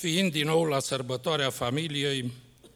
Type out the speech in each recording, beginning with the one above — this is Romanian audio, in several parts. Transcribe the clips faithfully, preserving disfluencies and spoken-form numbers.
fiind din nou la sărbătoarea familiei,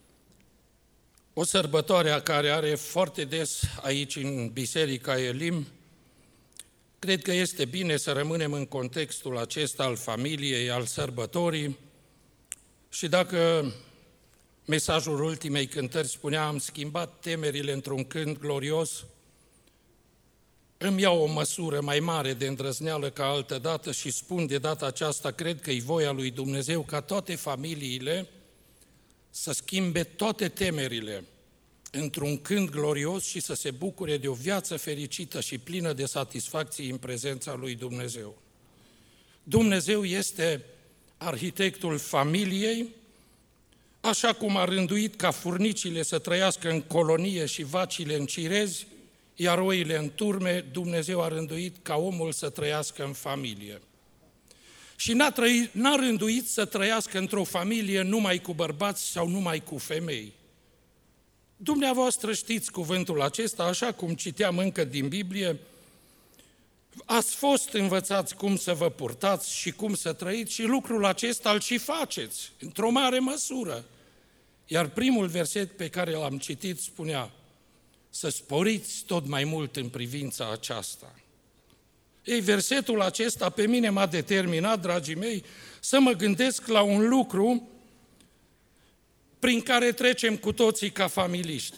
o sărbătoare care are foarte des aici în Biserica Elim, cred că este bine să rămânem în contextul acesta al familiei, al sărbătorii și dacă mesajul ultimei cântări spunea am schimbat temerile într-un cânt glorios, îmi iau o măsură mai mare de îndrăzneală ca altă dată și spun de data aceasta, cred că e voia lui Dumnezeu ca toate familiile să schimbe toate temerile într-un cânt glorios și să se bucure de o viață fericită și plină de satisfacție în prezența lui Dumnezeu. Dumnezeu este arhitectul familiei, așa cum a rânduit ca furnicile să trăiască în colonie și vacile în cirezi, iar oile în turme, Dumnezeu a rânduit ca omul să trăiască în familie. Și n-a, trăit, n-a rânduit să trăiască într-o familie numai cu bărbați sau numai cu femei. Dumneavoastră știți cuvântul acesta, așa cum citeam încă din Biblie, ați fost învățați cum să vă purtați și cum să trăiți și lucrul acesta îl și faceți, într-o mare măsură. Iar primul verset pe care l-am citit spunea, să sporiți tot mai mult în privința aceasta. Ei, versetul acesta pe mine m-a determinat, dragii mei, să mă gândesc la un lucru prin care trecem cu toții ca familiști.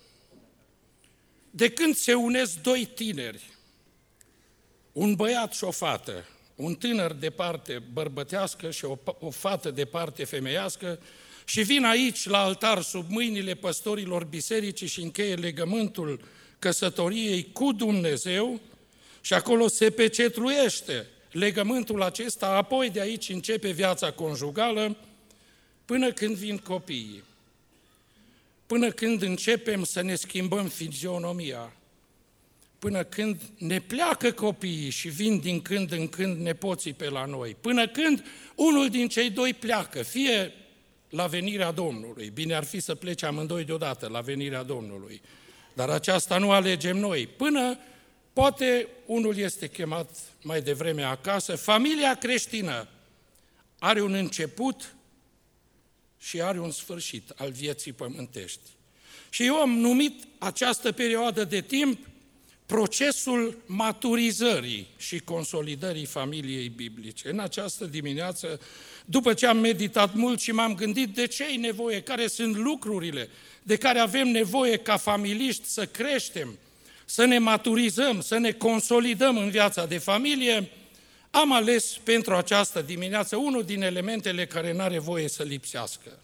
De când se unesc doi tineri, un băiat și o fată, un tânăr de parte bărbătească și o, o fată de parte femeiască, și vin aici la altar sub mâinile păstorilor bisericii și încheie legământul căsătoriei cu Dumnezeu și acolo se pecetluiește legământul acesta, apoi de aici începe viața conjugală până când vin copiii, până când începem să ne schimbăm fizionomia, până când ne pleacă copiii și vin din când în când nepoții pe la noi, până când unul din cei doi pleacă, fie la venirea Domnului. Bine ar fi să plece amândoi deodată la venirea Domnului, dar aceasta nu alegem noi. Până poate unul este chemat mai devreme acasă, familia creștină are un început și are un sfârșit al vieții pământești. Și eu am numit această perioadă de timp procesul maturizării și consolidării familiei biblice. În această dimineață, după ce am meditat mult și m-am gândit de ce e nevoie, care sunt lucrurile de care avem nevoie ca familiști să creștem, să ne maturizăm, să ne consolidăm în viața de familie, am ales pentru această dimineață unul din elementele care n-are voie să lipsească.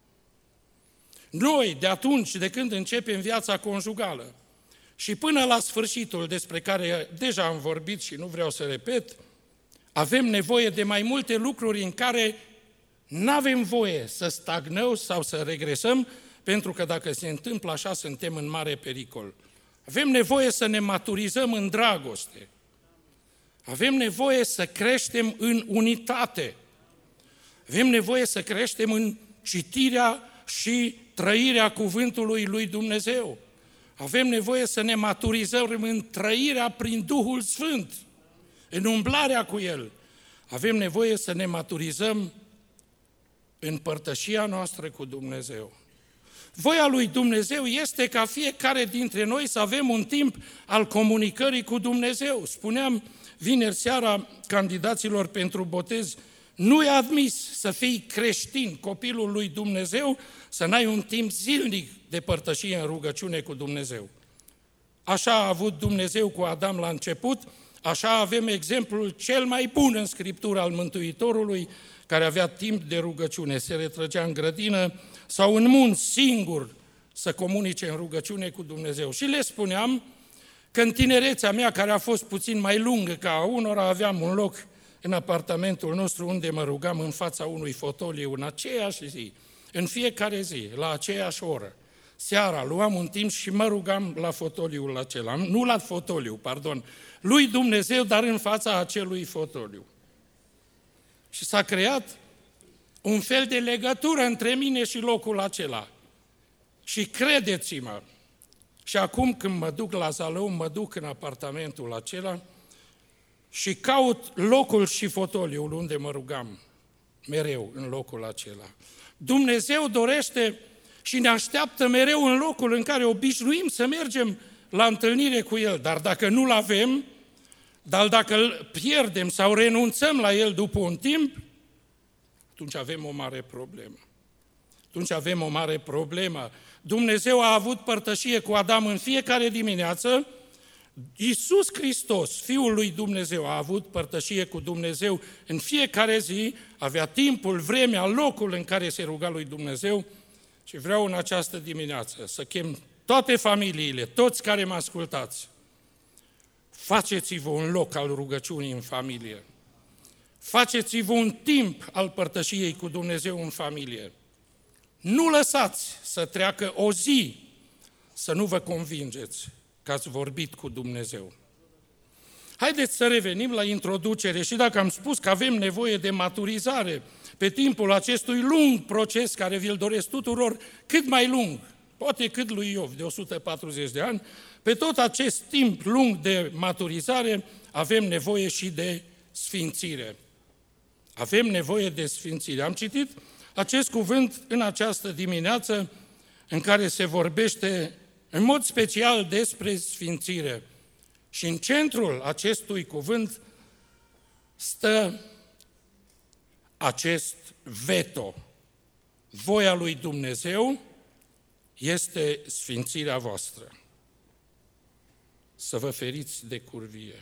Noi, de atunci, de când începem viața conjugală, și până la sfârșitul despre care deja am vorbit și nu vreau să repet, avem nevoie de mai multe lucruri în care n-avem voie să stagnăm sau să regresăm, pentru că dacă se întâmplă așa, suntem în mare pericol. Avem nevoie să ne maturizăm în dragoste. Avem nevoie să creștem în unitate. Avem nevoie să creștem în citirea și trăirea cuvântului lui Dumnezeu. Avem nevoie să ne maturizăm în trăirea prin Duhul Sfânt, în umblarea cu El. Avem nevoie să ne maturizăm în părtășia noastră cu Dumnezeu. Voia lui Dumnezeu este ca fiecare dintre noi să avem un timp al comunicării cu Dumnezeu. Spuneam vineri seara candidaților pentru botez, nu e admis să fii creștin, copilul lui Dumnezeu, să n-ai un timp zilnic de părtășie în rugăciune cu Dumnezeu. Așa a avut Dumnezeu cu Adam la început, așa avem exemplul cel mai bun în Scriptură al Mântuitorului, care avea timp de rugăciune, se retrăgea în grădină sau în munți singur să comunice în rugăciune cu Dumnezeu. Și le spuneam că în tinerețea mea, care a fost puțin mai lungă ca a unora, aveam un loc în apartamentul nostru unde mă rugam în fața unui fotoliu în aceeași zi, în fiecare zi, la aceeași oră. Seara luam un timp și mă rugam la fotoliul acela, nu la fotoliu, pardon, lui Dumnezeu, dar în fața acelui fotoliu. Și s-a creat un fel de legătură între mine și locul acela. Și credeți-mă, și acum când mă duc la Zalău, mă duc în apartamentul acela și caut locul și fotoliul unde mă rugam. mereu în locul acela. Dumnezeu dorește și ne așteaptă mereu în locul în care obișnuim să mergem la întâlnire cu El, dar dacă nu-L avem, dar dacă îl pierdem sau renunțăm la El după un timp, atunci avem o mare problemă. Atunci avem o mare problemă. Dumnezeu a avut părtășie cu Adam în fiecare dimineață. Iisus Hristos, Fiul lui Dumnezeu, a avut părtășie cu Dumnezeu în fiecare zi, avea timpul, vremea, locul în care se ruga lui Dumnezeu. Și vreau în această dimineață să chem toate familiile, toți care mă ascultați, faceți-vă un loc al rugăciunii în familie. Faceți-vă un timp al părtășiei cu Dumnezeu în familie. Nu lăsați să treacă o zi să nu vă convingeți că ați vorbit cu Dumnezeu. Haideți să revenim la introducere și dacă am spus că avem nevoie de maturizare pe timpul acestui lung proces care vi-l doresc tuturor, cât mai lung, poate cât lui Iov, de o sută patruzeci de ani, pe tot acest timp lung de maturizare avem nevoie și de sfințire. Avem nevoie de sfințire. Am citit acest cuvânt în această dimineață în care se vorbește în mod special despre sfințire. Și în centrul acestui cuvânt stă acest veto. Voia lui Dumnezeu este sfințirea voastră. Să vă feriți de curvie.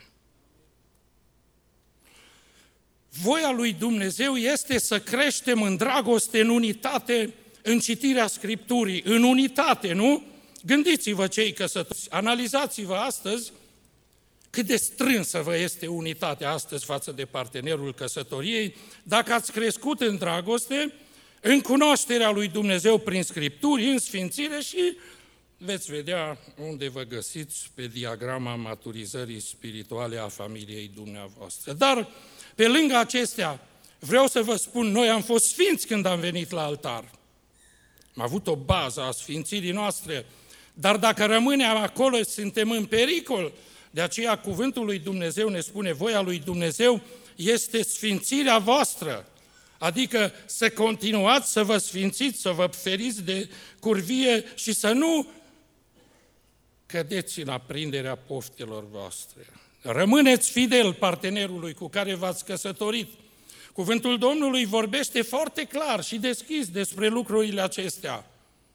Voia lui Dumnezeu este să creștem în dragoste, în unitate, în citirea Scripturii, în unitate, nu? Gândiți-vă cei căsătoriți, analizați-vă astăzi cât de strânsă vă este unitatea astăzi față de partenerul căsătoriei, dacă ați crescut în dragoste, în cunoașterea lui Dumnezeu prin Scripturi, în sfințire și veți vedea unde vă găsiți pe diagrama maturizării spirituale a familiei dumneavoastră. Dar, pe lângă acestea, vreau să vă spun, noi am fost sfinți când am venit la altar. Am avut o bază a sfințirii noastre, dar dacă rămânem acolo, suntem în pericol. De aceea cuvântul lui Dumnezeu ne spune, voia lui Dumnezeu este sfințirea voastră. Adică să continuați să vă sfințiți, să vă feriți de curvie și să nu cădeți în aprinderea poftelor voastre. Rămâneți fidel partenerului cu care v-ați căsătorit. Cuvântul Domnului vorbește foarte clar și deschis despre lucrurile acestea.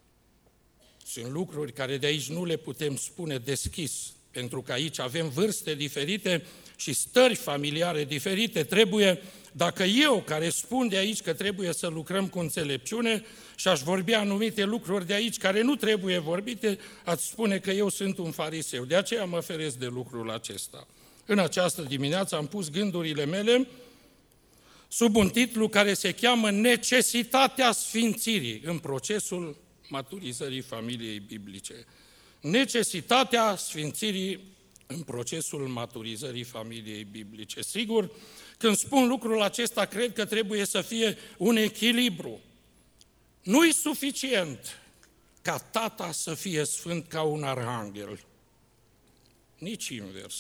Sunt lucruri care de aici nu le putem spune deschis, pentru că aici avem vârste diferite și stări familiare diferite. Trebuie, dacă eu care spun de aici că trebuie să lucrăm cu înțelepciune și aș vorbi anumite lucruri de aici care nu trebuie vorbite, ați spune că eu sunt un fariseu. De aceea mă feresc de lucrul acesta. În această dimineață am pus gândurile mele sub un titlu care se cheamă Necesitatea sfințirii în procesul maturizării familiei biblice. Necesitatea sfințirii în procesul maturizării familiei biblice. Sigur, când spun lucrul acesta, cred că trebuie să fie un echilibru. Nu-i suficient ca tata să fie sfânt ca un arhanghel, nici invers.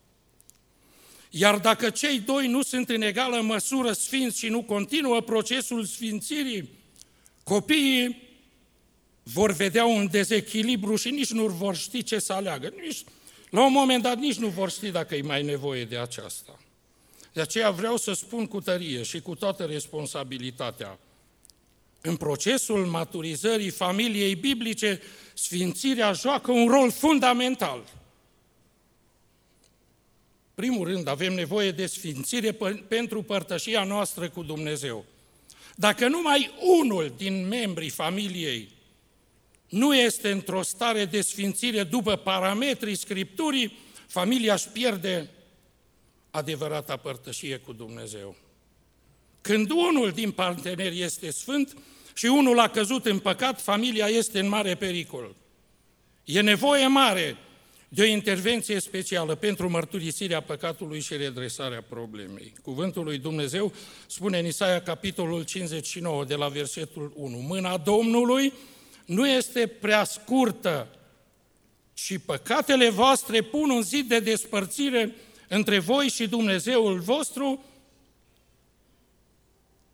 Iar dacă cei doi nu sunt în egală măsură sfinți și nu continuă procesul sfințirii, copiii vor vedea un dezechilibru și nici nu vor ști ce să aleagă. Nici, la un moment dat nici nu vor ști dacă e mai nevoie de aceasta. De aceea vreau să spun cu tărie și cu toată responsabilitatea. În procesul maturizării familiei biblice, sfințirea joacă un rol fundamental. Primul rând, avem nevoie de sfințire pentru părtășia noastră cu Dumnezeu. Dacă numai unul din membrii familiei nu este într-o stare de sfințire după parametrii Scripturii, familia își pierde adevărata părtășie cu Dumnezeu. Când unul din parteneri este sfânt și unul a căzut în păcat, familia este în mare pericol. E nevoie mare de o intervenție specială pentru mărturisirea păcatului și redresarea problemei. Cuvântul lui Dumnezeu spune în Isaia, capitolul cincizeci și nouă, de la versetul unu, mâna Domnului nu este prea scurtă și păcatele voastre pun un zid de despărțire între voi și Dumnezeul vostru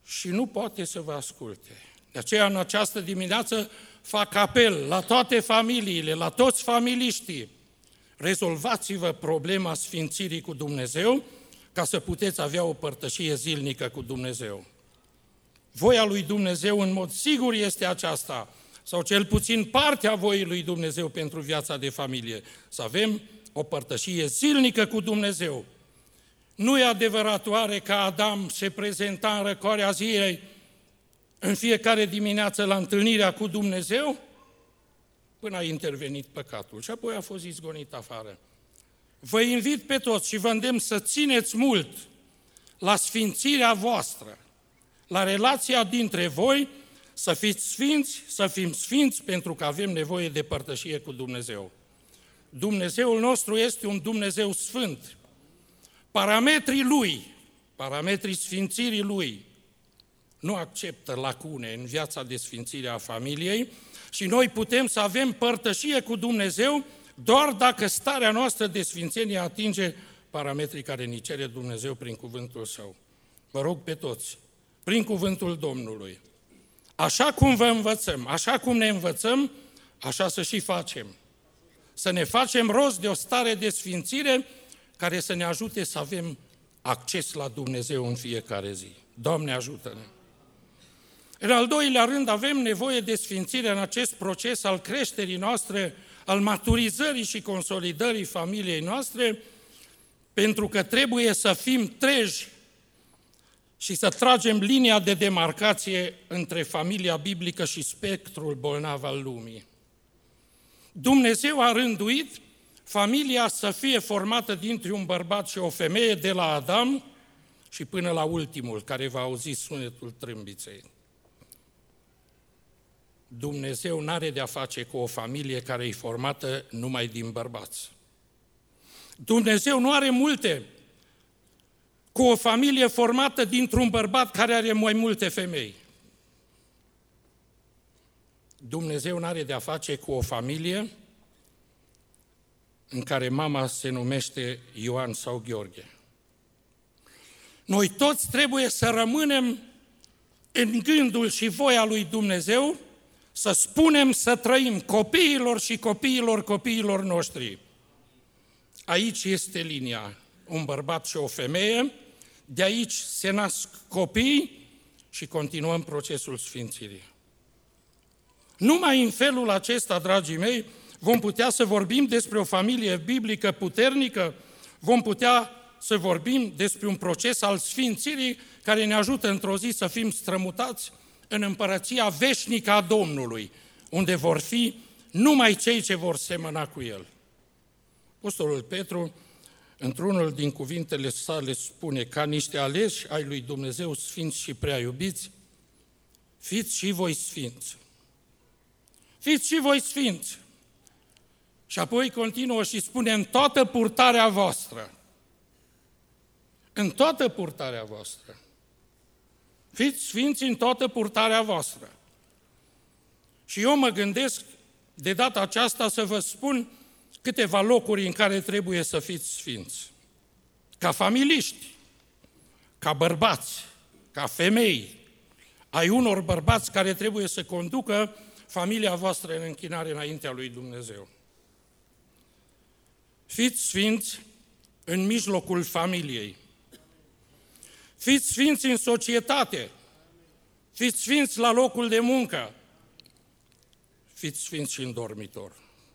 și nu poate să vă asculte. De aceea, în această dimineață, fac apel la toate familiile, la toți familiștii. Rezolvați-vă problema sfințirii cu Dumnezeu ca să puteți avea o părtășie zilnică cu Dumnezeu. Voia lui Dumnezeu în mod sigur este aceasta, sau cel puțin partea voii lui Dumnezeu pentru viața de familie, să avem o părtășie zilnică cu Dumnezeu. Nu e adevărat oare că Adam se prezenta în răcoarea zilei în fiecare dimineață la întâlnirea cu Dumnezeu? Până a intervenit păcatul și apoi a fost izgonit afară. Vă invit pe toți și vă îndemn să țineți mult la sfințirea voastră, la relația dintre voi, să fiți sfinți, să fim sfinți, pentru că avem nevoie de părtășie cu Dumnezeu. Dumnezeul nostru este un Dumnezeu sfânt. Parametrii Lui, parametrii sfințirii Lui, nu acceptă lacune în viața de sfințire a familiei și noi putem să avem părtășie cu Dumnezeu doar dacă starea noastră de sfințenie atinge parametrii care ni cere Dumnezeu prin cuvântul Său. Vă rog pe toți, prin cuvântul Domnului, așa cum vă învățăm, așa cum ne învățăm, așa să și facem. Să ne facem rost de o stare de sfințire care să ne ajute să avem acces la Dumnezeu în fiecare zi. Doamne, ajută-ne! În al doilea rând, avem nevoie de sfințire în acest proces al creșterii noastre, al maturizării și consolidării familiei noastre, pentru că trebuie să fim treji și să tragem linia de demarcație între familia biblică și spectrul bolnav al lumii. Dumnezeu a rânduit familia să fie formată dintre un bărbat și o femeie, de la Adam și până la ultimul, care va auzi sunetul trâmbiței. Dumnezeu n-are de-a face cu o familie care e formată numai din bărbați. Dumnezeu nu are multe cu o familie formată dintr-un bărbat care are mai multe femei. Dumnezeu n-are de-a face cu o familie în care mama se numește Ioan sau Gheorghe. Noi toți trebuie să rămânem în gândul și voia lui Dumnezeu, să spunem, să trăim copiilor și copiilor copiilor noștri. Aici este linia, un bărbat și o femeie, de aici se nasc copii și continuăm procesul sfințirii. Numai în felul acesta, dragii mei, vom putea să vorbim despre o familie biblică puternică, vom putea să vorbim despre un proces al sfințirii care ne ajută într-o zi să fim strămutați în împărăția veșnică a Domnului, unde vor fi numai cei ce vor semăna cu El. Apostolul Petru, într-unul din cuvintele sale, spune: ca niște aleși ai lui Dumnezeu sfinți și prea iubiți, fiți și voi sfinți. Fiți și voi sfinți. Și apoi continuă și spune: în toată purtarea voastră. În toată purtarea voastră. Fiți sfinți în toată purtarea voastră. Și eu mă gândesc de data aceasta să vă spun câteva locuri în care trebuie să fiți sfinți. Ca familiști, ca bărbați, ca femei, ai unor bărbați care trebuie să conducă familia voastră în închinare înaintea lui Dumnezeu. Fiți sfinți în mijlocul familiei. Fiți sfinți în societate. Fiți sfinți la locul de muncă. Fiți sfinți și în dormitor.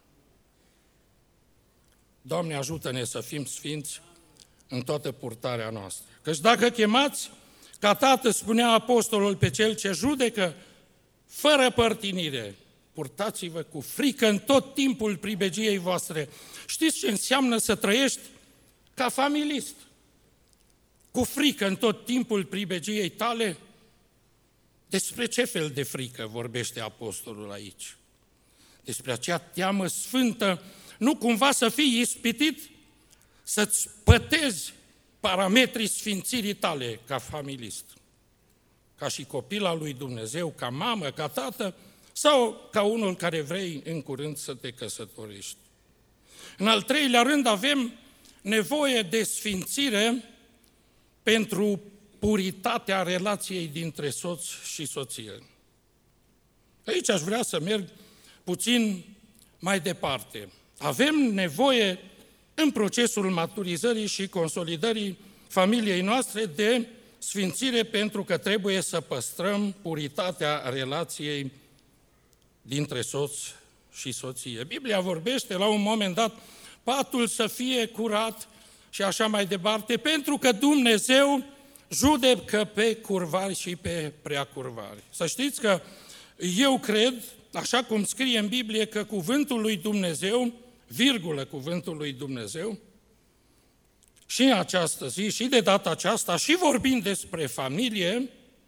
Doamne, ajută-ne să fim sfinți în toată purtarea noastră. Căci dacă chemați ca tată, spunea apostolul, pe cel ce judecă, fără părtinire, purtați-vă cu frică în tot timpul pribegiei voastre. Știți ce înseamnă să trăiești ca familist? Cu frică în tot timpul pribegiei tale? Despre ce fel de frică vorbește apostolul aici? Despre acea teamă sfântă, nu cumva să fii ispitit, să-ți pătezi parametrii sfințirii tale ca familist, ca și copil al lui Dumnezeu, ca mamă, ca tată, sau ca unul care vrei în curând să te căsătorești. În al treilea rând avem nevoie de sfințire pentru puritatea relației dintre soț și soție. Aici aș vrea să merg puțin mai departe. Avem nevoie în procesul maturizării și consolidării familiei noastre de sfințire, pentru că trebuie să păstrăm puritatea relației dintre soț și soție. Biblia vorbește la un moment dat, patul să fie curat și așa mai departe, pentru că Dumnezeu judecă pe curvari și pe preacurvari. Să știți că eu cred, așa cum scrie în Biblie, că cuvântul lui Dumnezeu, virgulă cuvântul lui Dumnezeu, și în această zi, și de data aceasta, și vorbind despre familie,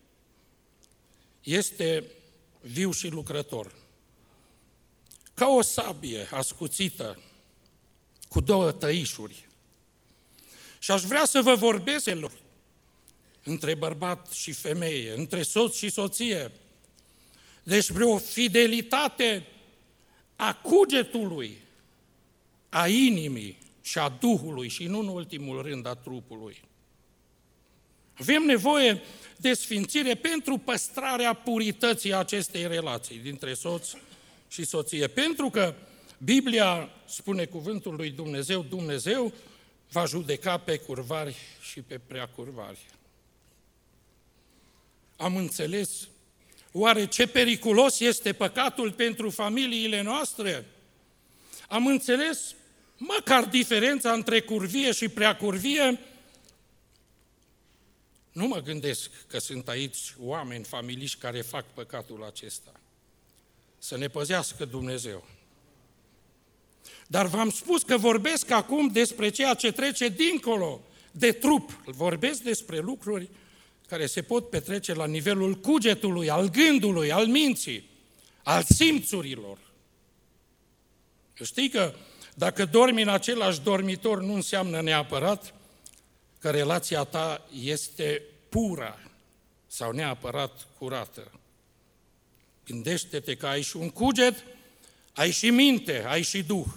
este viu și lucrător. Ca o sabie ascuțită cu două tăișuri. Și aș vrea să vă vorbesc între bărbat și femeie, între soț și soție, despre o fidelitate a cugetului, a inimii și a Duhului și nu în ultimul rând a trupului. Avem nevoie de sfințire pentru păstrarea purității acestei relații dintre soț și soție. Pentru că Biblia spune cuvântul lui Dumnezeu, Dumnezeu va judeca pe curvari și pe preacurvari. Am înțeles oare ce periculos este păcatul pentru familiile noastre? Am înțeles măcar diferența între curvie și preacurvie? Nu mă gândesc că sunt aici oameni, familiști care fac păcatul acesta. Să ne păzească Dumnezeu. Dar v-am spus că vorbesc acum despre ceea ce trece dincolo de trup. Vorbesc despre lucruri care se pot petrece la nivelul cugetului, al gândului, al minții, al simțurilor. Știi că dacă dormi în același dormitor, nu înseamnă neapărat că relația ta este pură sau neapărat curată. Gândește-te că ai și un cuget, ai și minte, ai și Duh.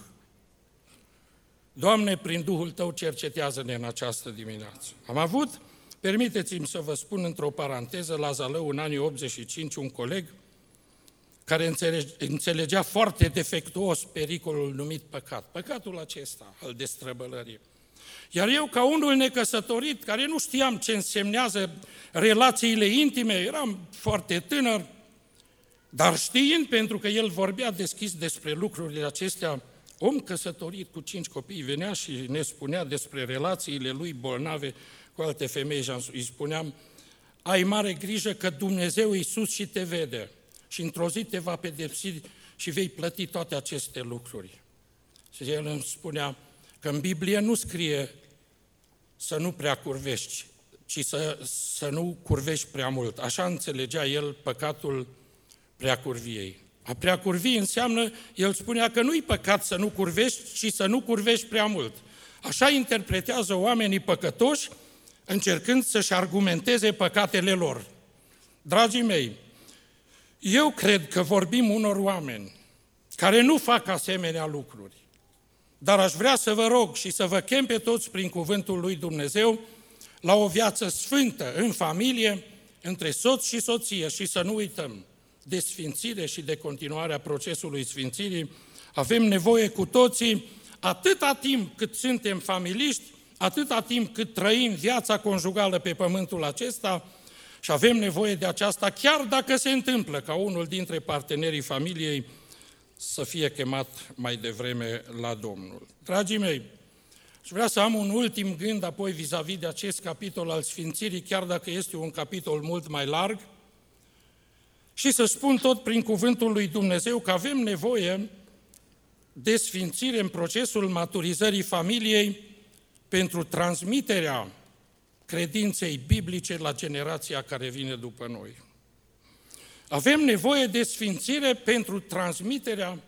Doamne, prin Duhul Tău cercetează-ne în această dimineață. Am avut, permiteți-mi să vă spun într-o paranteză, la Zalău, în anii optzeci și cinci, un coleg care înțelegea foarte defectuos pericolul numit păcat. Păcatul acesta al destrăbălării. Iar eu, ca unul necăsătorit, care nu știam ce însemnează relațiile intime, eram foarte tânăr, dar știind, pentru că el vorbea deschis despre lucrurile acestea, om căsătorit cu cinci copii venea și ne spunea despre relațiile lui bolnave cu alte femei și îi spuneam, ai mare grijă că Dumnezeu Iisus și te vede și într-o zi te va pedepsi și vei plăti toate aceste lucruri. Și el îmi spunea că în Biblie nu scrie să nu prea curvești, ci să, să nu curvești prea mult. Așa înțelegea el păcatul preacurviei. A preacurvi înseamnă, el spunea că nu-i păcat să nu curvești, ci să nu curvești prea mult. Așa interpretează oamenii păcătoși, încercând să-și argumenteze păcatele lor. Dragii mei, eu cred că vorbim unor oameni care nu fac asemenea lucruri, dar aș vrea să vă rog și să vă chem pe toți prin cuvântul lui Dumnezeu la o viață sfântă în familie, între soț și soție și să nu uităm de sfințire și de continuarea procesului sfințirii. Avem nevoie cu toții, atâta timp cât suntem familiști, atâta timp cât trăim viața conjugală pe pământul acesta, și avem nevoie de aceasta chiar dacă se întâmplă ca unul dintre partenerii familiei să fie chemat mai devreme la Domnul. Dragii mei, aș vrea să am un ultim gând apoi vis-a-vis de acest capitol al sfințirii, chiar dacă este un capitol mult mai larg, și să spun tot prin cuvântul lui Dumnezeu că avem nevoie de sfințire în procesul maturizării familiei pentru transmiterea credinței biblice la generația care vine după noi. Avem nevoie de sfințire pentru transmiterea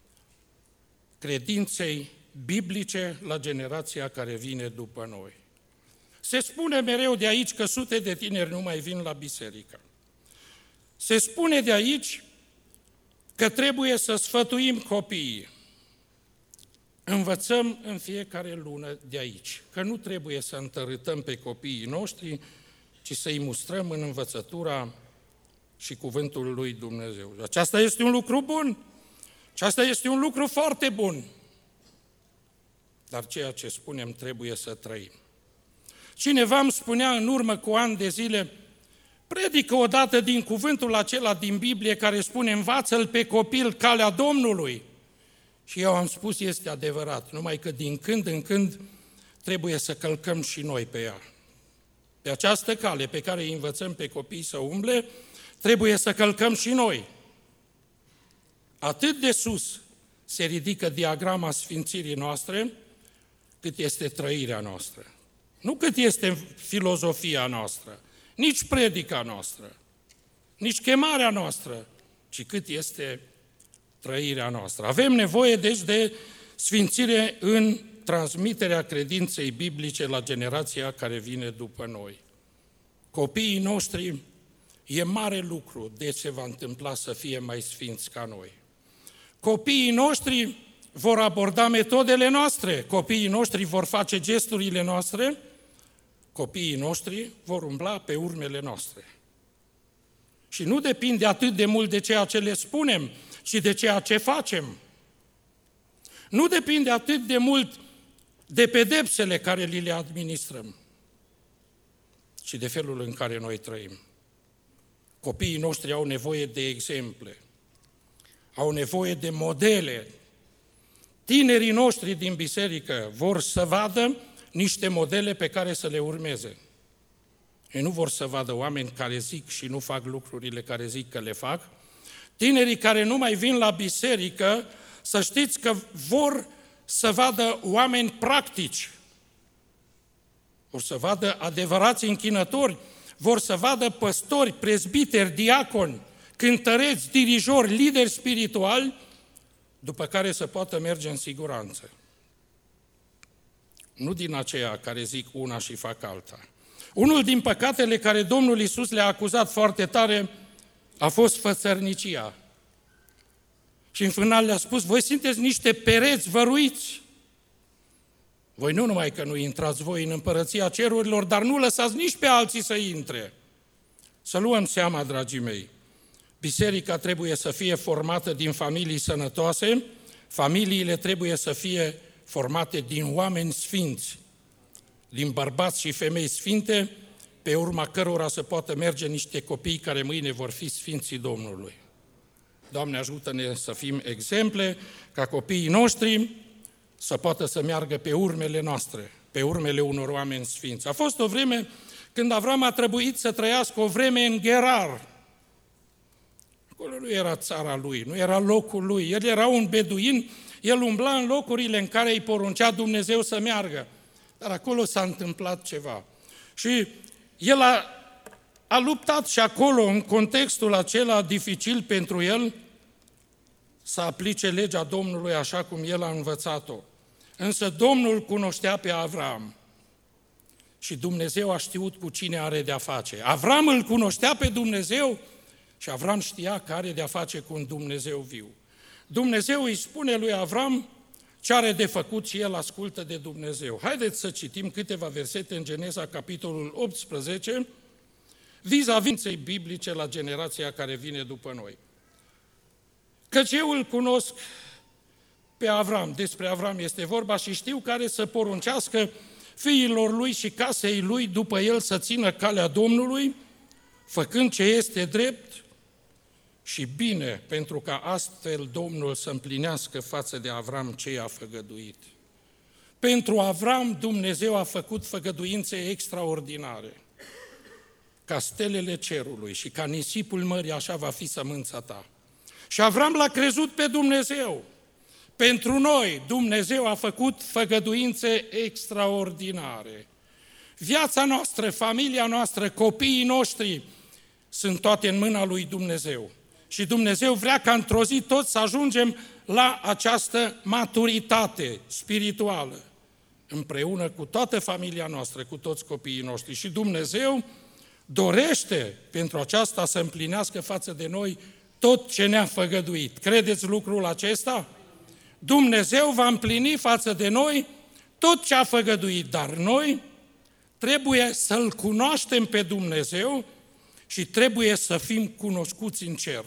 credinței biblice la generația care vine după noi. Se spune mereu de aici că sute de tineri nu mai vin la biserică. Se spune de aici că trebuie să sfătuim copiii. Învățăm în fiecare lună de aici că nu trebuie să întărâtăm pe copiii noștri, ci să-i mustrăm în învățătura și cuvântul lui Dumnezeu. Aceasta este un lucru bun. Aceasta este un lucru foarte bun. Dar ceea ce spunem trebuie să trăim. Cineva îmi spunea în urmă cu ani de zile, predică odată din cuvântul acela din Biblie care spune, învață-l pe copil calea Domnului. Și eu am spus, este adevărat, numai că din când în când trebuie să călcăm și noi pe ea. Pe această cale pe care îi învățăm pe copii să umble, trebuie să călcăm și noi. Atât de sus se ridică diagrama sfințirii noastre, cât este trăirea noastră. Nu cât este filozofia noastră, nici predica noastră, nici chemarea noastră, ci cât este trăirea noastră. Avem nevoie, deci, de sfințire în transmiterea credinței biblice la generația care vine după noi. Copiii noștri, e mare lucru de se va întâmpla să fie mai sfinți ca noi. Copiii noștri vor aborda metodele noastre, copiii noștri vor face gesturile noastre, copiii noștri vor umbla pe urmele noastre. Și nu depinde atât de mult de ceea ce le spunem, ci de ceea ce facem. Nu depinde atât de mult de pedepsele care li le administrăm, ci de felul în care noi trăim. Copiii noștri au nevoie de exemple, au nevoie de modele. Tinerii noștri din biserică vor să vadă niște modele pe care să le urmeze. Ei nu vor să vadă oameni care zic și nu fac lucrurile care zic că le fac. Tinerii care nu mai vin la biserică, să știți că vor să vadă oameni practici, vor să vadă adevărați închinători, vor să vadă păstori, prezbiteri, diaconi, cântăreți, dirijori, lideri spirituali, după care să poată merge în siguranță. Nu din aceia care zic una și fac alta. Unul din păcatele care Domnul Iisus le-a acuzat foarte tare a fost fățărnicia. Și în final le-a spus, voi sunteți niște pereți văruiți. Voi nu numai că nu intrați voi în împărăția cerurilor, dar nu lăsați nici pe alții să intre. Să luăm seama, dragii mei, biserica trebuie să fie formată din familii sănătoase, familiile trebuie să fie formate din oameni sfinți, din bărbați și femei sfinte, pe urma cărora să poată merge niște copii care mâine vor fi sfinții Domnului. Doamne, ajută-ne să fim exemple, ca copiii noștri să poată să meargă pe urmele noastre, pe urmele unor oameni sfinți. A fost o vreme când Avram a trebuit să trăiască o vreme în Gerar. Acolo nu era țara lui, nu era locul lui, el era un beduin, el umbla în locurile în care îi poruncea Dumnezeu să meargă. Dar acolo s-a întâmplat ceva. Și el a, a luptat și acolo, în contextul acela dificil pentru el, să aplice legea Domnului așa cum el a învățat-o. Însă Domnul cunoștea pe Avram și Dumnezeu a știut cu cine are de-a face. Avram îl cunoștea pe Dumnezeu și Avram știa că are de-a face cu un Dumnezeu viu. Dumnezeu îi spune lui Avram ce are de făcut și el ascultă de Dumnezeu. Haideți să citim câteva versete în Geneza, capitolul optsprezece, vis-a-vis biblice la generația care vine după noi. Căci eu îl cunosc pe Avram, despre Avram este vorba și știu care să poruncească fiilor lui și casei lui după el să țină calea Domnului, făcând ce este drept și bine, pentru ca astfel Domnul să împlinească față de Avram ce i-a făgăduit. Pentru Avram Dumnezeu a făcut făgăduințe extraordinare. Ca stelele cerului și ca nisipul mării, așa va fi sămânța ta. Și Avram l-a crezut pe Dumnezeu. Pentru noi, Dumnezeu a făcut făgăduințe extraordinare. Viața noastră, familia noastră, copiii noștri sunt toate în mâna lui Dumnezeu. Și Dumnezeu vrea ca într-o zi toți să ajungem la această maturitate spirituală, împreună cu toată familia noastră, cu toți copiii noștri. Și Dumnezeu dorește pentru aceasta să împlinească față de noi tot ce ne-a făgăduit. Credeți lucrul acesta? Dumnezeu va împlini față de noi tot ce a făgăduit, dar noi trebuie să-L cunoaștem pe Dumnezeu și trebuie să fim cunoscuți în cer.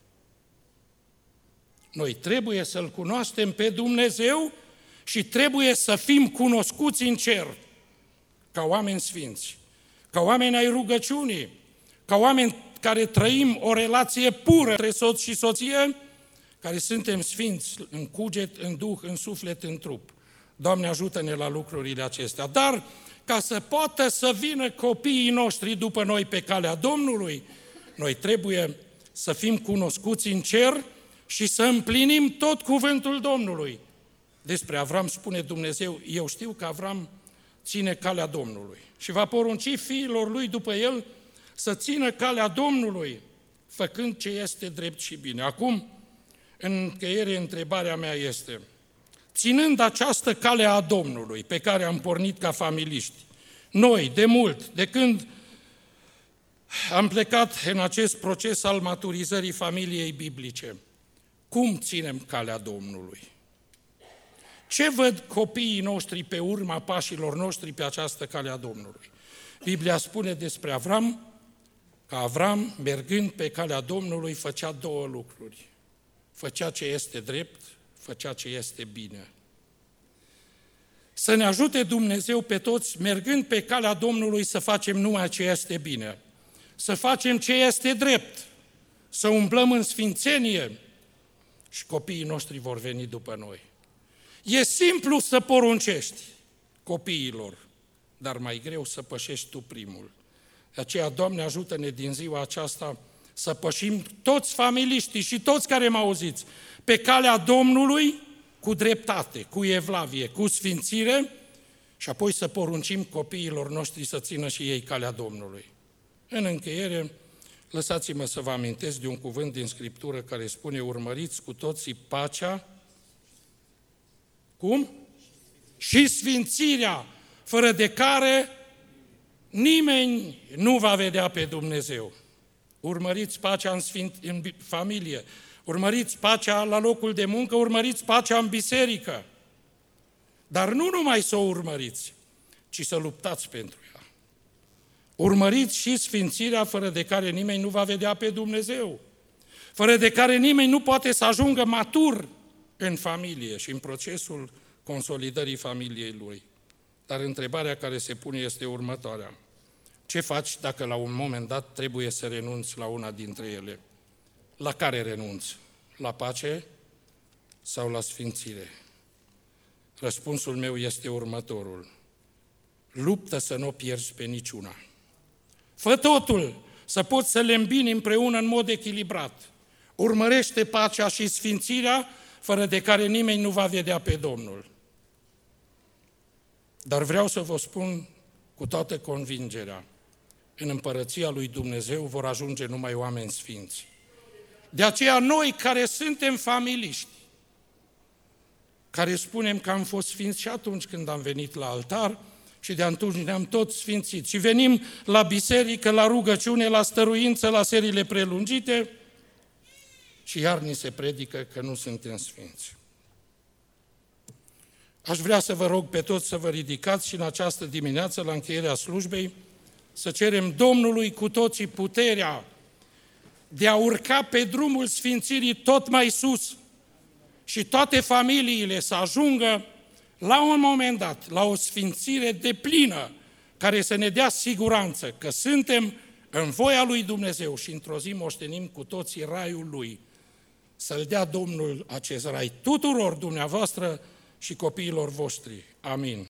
Noi trebuie să-L cunoaștem pe Dumnezeu și trebuie să fim cunoscuți în cer, ca oameni sfinți, ca oameni ai rugăciunii, ca oameni care trăim o relație pură între soț și soție, care suntem sfinți în cuget, în duh, în suflet, în trup. Doamne, ajută-ne la lucrurile acestea. Dar ca să poată să vină copiii noștri după noi pe calea Domnului, noi trebuie să fim cunoscuți în cer și să împlinim tot cuvântul Domnului. Despre Avram spune Dumnezeu, eu știu că Avram ține calea Domnului și va porunci fiilor lui după el să țină calea Domnului, făcând ce este drept și bine. Acum, în încheiere, întrebarea mea este, ținând această cale a Domnului, pe care am pornit ca familiști, noi, de mult, de când am plecat în acest proces al maturizării familiei biblice, cum ținem calea Domnului? Ce văd copiii noștri pe urma pașilor noștri pe această cale a Domnului? Biblia spune despre Avram că Avram, mergând pe calea Domnului, făcea două lucruri. Făcea ce este drept, făcea ce este bine. Să ne ajute Dumnezeu pe toți, mergând pe calea Domnului, să facem numai ce este bine, să facem ce este drept, să umblăm în sfințenie și copiii noștri vor veni după noi. E simplu să poruncești copiilor, dar mai greu să pășești tu primul. De aceea, Doamne, ajută-ne din ziua aceasta să pășim toți familiștii și toți care mă auziți pe calea Domnului cu dreptate, cu evlavie, cu sfințire și apoi să poruncim copiilor noștri să țină și ei calea Domnului. În încheiere, lăsați-mă să vă amintesc de un cuvânt din Scriptură care spune, urmăriți cu toții pacea, cum? Și sfințirea, fără de care nimeni nu va vedea pe Dumnezeu. Urmăriți pacea în, sfint, în familie, urmăriți pacea la locul de muncă, urmăriți pacea în biserică. Dar nu numai să o urmăriți, ci să luptați pentru ea. Urmăriți și sfințirea, fără de care nimeni nu va vedea pe Dumnezeu, fără de care nimeni nu poate să ajungă matur în familie și în procesul consolidării familiei lui. Dar întrebarea care se pune este următoarea. Ce faci dacă la un moment dat trebuie să renunți la una dintre ele? La care renunți? La pace sau la sfințire? Răspunsul meu este următorul. Luptă să nu o pierzi pe niciuna. Fă totul să poți să le îmbini împreună în mod echilibrat. Urmărește pacea și sfințirea, fără de care nimeni nu va vedea pe Domnul. Dar vreau să vă spun cu toată convingerea, în împărăția lui Dumnezeu vor ajunge numai oameni sfinți. De aceea noi care suntem familiști, care spunem că am fost sfinți și atunci când am venit la altar și de atunci ne-am tot sfințit și venim la biserică, la rugăciune, la stăruință, la serile prelungite și iar ni se predică că nu suntem sfinți. Aș vrea să vă rog pe toți să vă ridicați și în această dimineață, la încheierea slujbei, să cerem Domnului cu toții puterea de a urca pe drumul sfințirii tot mai sus și toate familiile să ajungă la un moment dat, la o sfințire deplină, care să ne dea siguranță că suntem în voia lui Dumnezeu și într-o zi moștenim cu toții raiul lui. Să-l dea Domnul acest rai tuturor dumneavoastră și copiilor voștri. Amin.